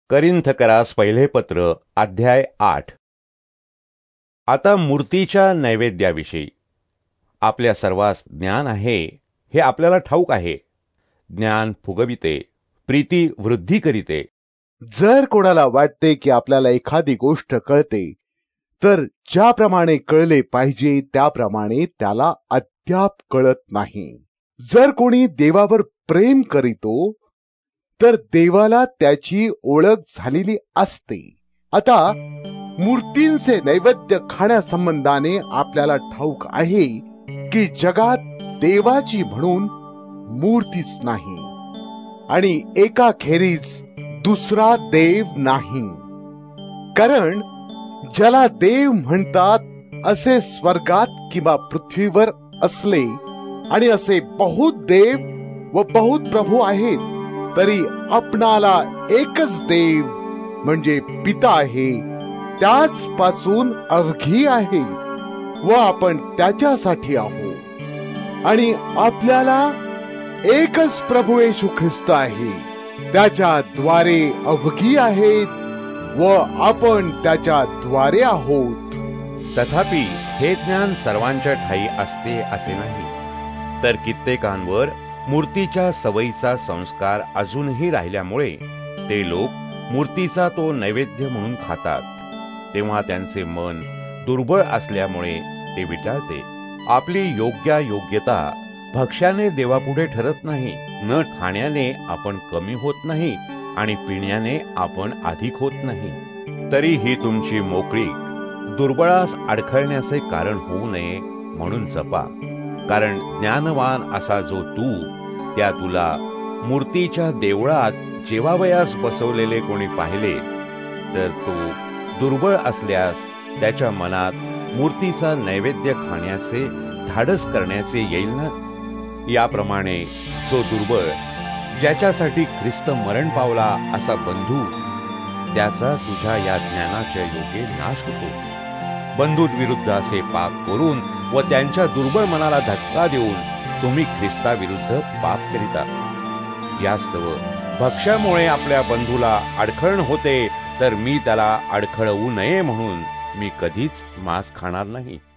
करिन्थकरास पहिले पत्र अध्याय 8। आता मूर्तीच्या नैवेद्याविषयी आपल्या सर्वांस ज्ञान आहे हे आपल्याला ठाऊक आहे। ज्ञान फुगविते, प्रीती वृद्धी करीते। जर कोणाला वाटते की आपल्याला एखादी गोष्ट कळते, तर ज्याप्रमाणे कळले पाहिजे त्याप्रमाणे त्याला अद्याप कळत नाही। जर कोणी देवावर प्रेम करीतो तर देवाला त्याची ओळख झालेली असते। आता मूर्तींचे नैवेद्य खाण्यासंबंधाने आपल्याला ठाऊक आहे की जगात देवाची म्हणून मूर्तीच नाही आणि एकाखेरीज दुसरा देव नाही। कारण ज्याला देव म्हणतात असे स्वर्गात किंवा पृथ्वीवर असले आणि असे बहुत देव व बहुत प्रभू आहेत, तरी आपणाला एकच देव म्हणजे पिता आहे, त्याच पासून अवघी आहे व आपण त्याच्यासाठी आहोत। आणि आपल्याला एकच प्रभू येशू ख्रिस्त आहे, त्याच्या द्वारे अवघी आहेत व आपण त्याच्या द्वारे आहोत। तथापि हे ज्ञान सर्वांच्या ठायी असते असे नाही, तर कित्येकांवर मूर्तीच्या सवयीचा संस्कार अजूनही राहिल्यामुळे ते लोक मूर्तीचा तो नैवेद्य म्हणून खातात। तेव्हा त्यांचे मन दुर्बळ असल्यामुळे ते विटाळते। आपली योग्यता भक्ष्याने देवापुढे ठरत नाही। न खाण्याने आपण कमी होत नाही आणि पिण्याने आपण अधिक होत नाही। तरी ही तुमची मोकळीक दुर्बळास अडखळण्याचे कारण होऊ नये म्हणून जपा। कारण ज्ञानवान असा जो तू, त्या तुला मूर्तीच्या देवळात जेवावयास बसवलेले कोणी पाहिले, तर तो दुर्बळ असल्यास त्याच्या मनात मूर्तीचा नैवेद्य खाण्याचे धाडस करण्याचे येईल ना? याप्रमाणे जो दुर्बळ, ज्याच्यासाठी ख्रिस्त मरण पावला असा बंधू, त्याचा तुझ्या या ज्ञानाच्या योगे नाश होतो। बंधूंविरुद्ध असे पाप करून व त्यांच्या दुर्बळ मनाला धक्का देऊन तुम्ही ख्रिस्ताविरुद्ध पाप करीता। यास्तव भक्ष्यामुळे आपल्या बंधूला अडखळण होते, तर मी त्याला अडखळवू नये म्हणून मी कधीच मांस खाणार नाही।